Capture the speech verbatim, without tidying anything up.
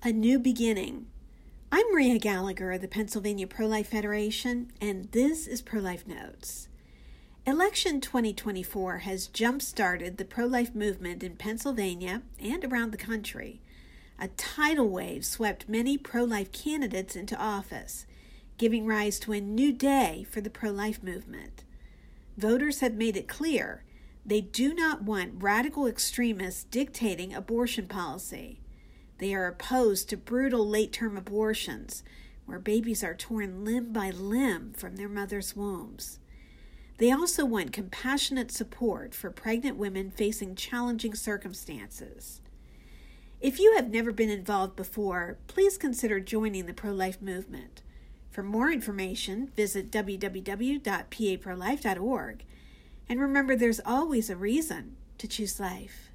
A new beginning. I'm Maria Gallagher of the Pennsylvania Pro-Life Federation, and this is Pro-Life Notes. Election twenty twenty-four has jump-started the pro-life movement in Pennsylvania and around the country. A tidal wave swept many pro-life candidates into office, giving rise to a new day for the pro-life movement. Voters have made it clear they do not want radical extremists dictating abortion policy. They are opposed to brutal late-term abortions, where babies are torn limb by limb from their mother's wombs. They also want compassionate support for pregnant women facing challenging circumstances. If you have never been involved before, please consider joining the pro-life movement. For more information, visit w w w dot p a pro life dot org. And remember, there's always a reason to choose life.